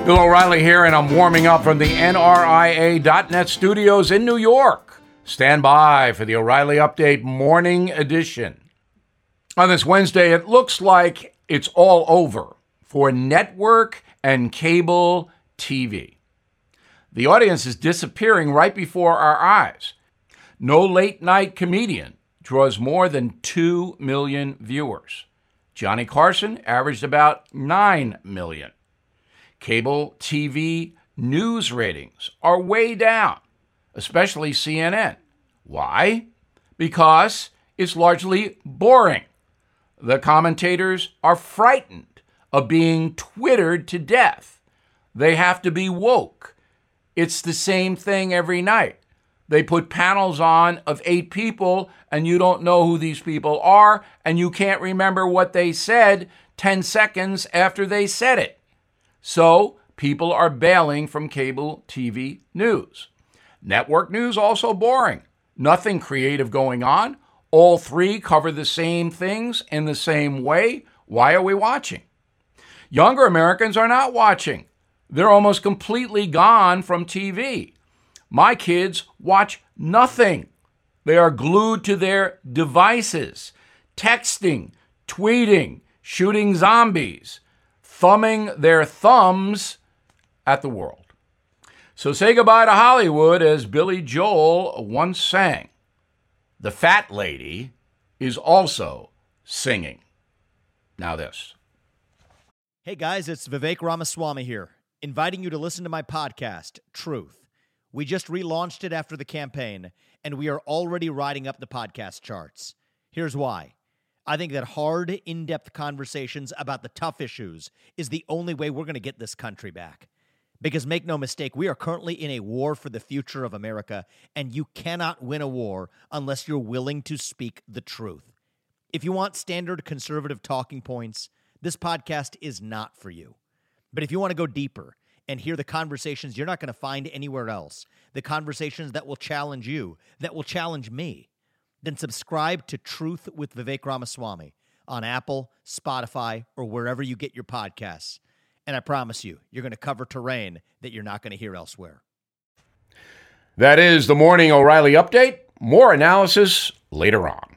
Bill O'Reilly here, and I'm warming up from the NRIA.net studios in New York. Stand by for the O'Reilly Update Morning Edition. On this Wednesday, it looks like it's all over for network and cable TV. The audience is disappearing right before our eyes. No late-night comedian draws more than 2 million viewers. Johnny Carson averaged about 9 million. Cable TV news ratings are way down, especially CNN. Why? Because it's largely boring. The commentators are frightened of being Twittered to death. They have to be woke. It's the same thing every night. They put panels on of 8 people, and you don't know who these people are, and you can't remember what they said 10 seconds after they said it. So people are bailing from cable TV news. Network news also boring. Nothing creative going on. All 3 cover the same things in the same way. Why are we watching? Younger Americans are not watching. They're almost completely gone from TV. My kids watch nothing. They are glued to their devices, texting, tweeting, shooting zombies, thumbing their thumbs at the world. So say goodbye to Hollywood, as Billy Joel once sang. The fat lady is also singing. Now this. Hey guys, it's Vivek Ramaswamy here, inviting you to listen to my podcast, Truth. We just relaunched it after the campaign, and we are already riding up the podcast charts. Here's why. I think that hard, in-depth conversations about the tough issues is the only way we're going to get this country back. Because make no mistake, we are currently in a war for the future of America, and you cannot win a war unless you're willing to speak the truth. If you want standard conservative talking points, this podcast is not for you. But if you want to go deeper and hear the conversations you're not going to find anywhere else, the conversations that will challenge you, that will challenge me, then subscribe to Truth with Vivek Ramaswamy on Apple, Spotify, or wherever you get your podcasts. And I promise you, you're going to cover terrain that you're not going to hear elsewhere. That is the Morning O'Reilly Update. More analysis later on.